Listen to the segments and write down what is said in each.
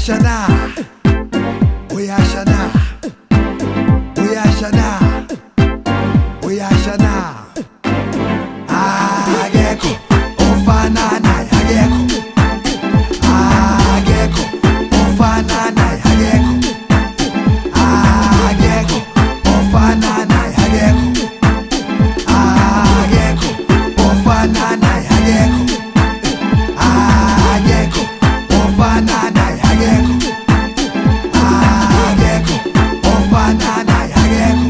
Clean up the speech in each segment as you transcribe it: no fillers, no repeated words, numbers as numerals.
Uyashana, Uyashana, Uyashana, Uyashana. Ageko, ofanana, ageko. Ageko, ofanana, ageko. Ageko, ofanana, ageko. Ageko, ofanana, ageko. Ageko, ofanana, ageko. Ageko, ofanana, ageko.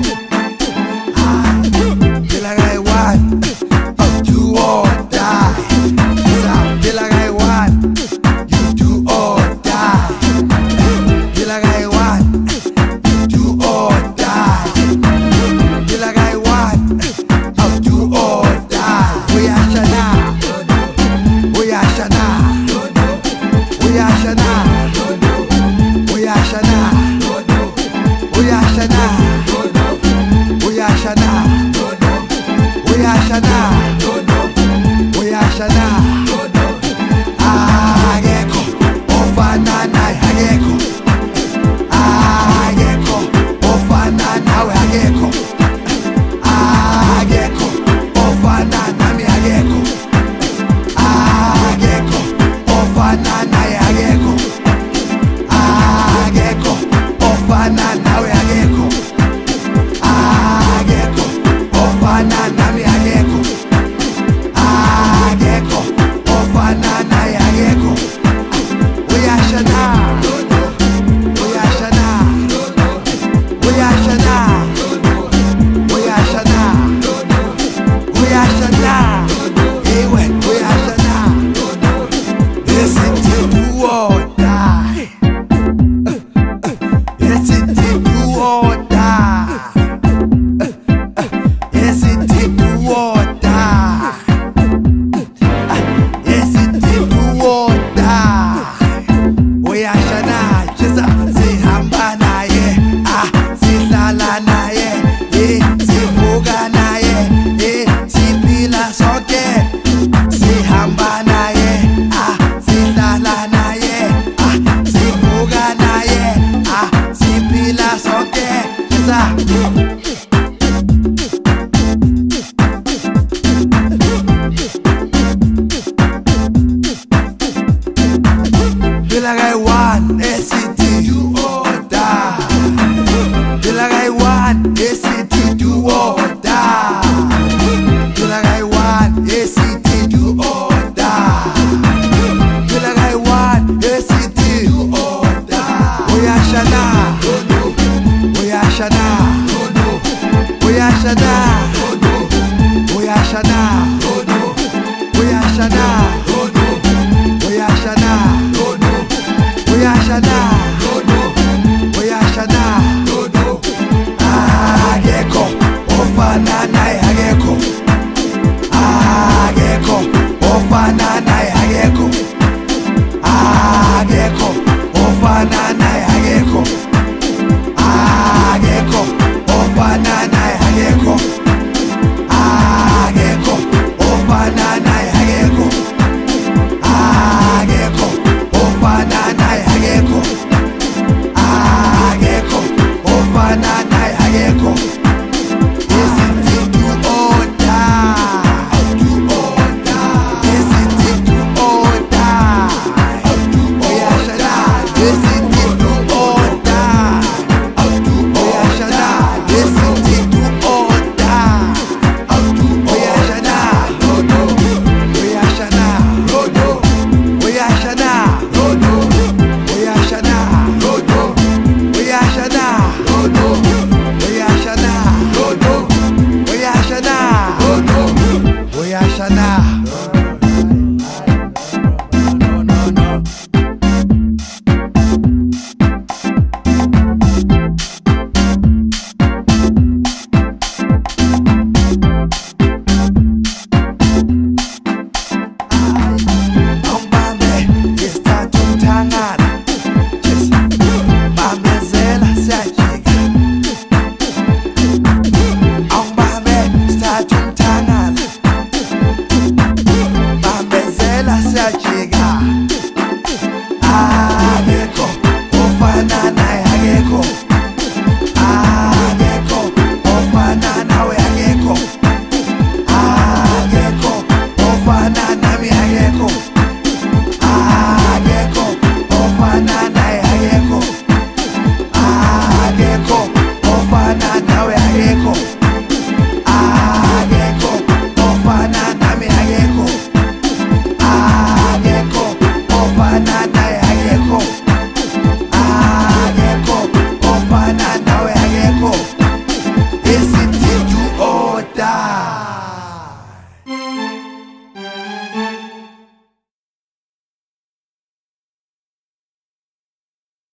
Till I got one, do or die. Till I got one, you do or die. Till I got one, do or die. Till I got one, do or die. Uyashana, Uyashana, Uyashana, Uyashana, Uyashana, Uyashana, Uyashana, Uyashana. Ageko, ofanana, ageko. Ageko, ofanana, ageko. Ageko, ofanana, ageko. Ageko, ofanana, ageko. Ageko, ofanana, ageko. Ageko, ofanana, ageko. Ageko, ofanana, ageko. Uyashana, Uyashana, Uyashana, Uyashana, Uyashana. Ewe, Uyashana. Listen to do or die. Listen to do or die. Listen to do or die. Listen to do or die. Uyashana, chisa, si hambana ye, si salana ye, si fugana ye, si pila soke, si hambana ye, si salana ye, si fugana ye, si pila soke, chisa. Till I got one, SCT, do or die. Till I got one, SCT, do or die. Till I got one, SCT, do or die. Till I got one, SCT, do or die. Uyashana, Uyashana, Uyashana, Uyashana, Uyashana, Uyashana. Uyashana, Uyashana, Ageko, ofanana.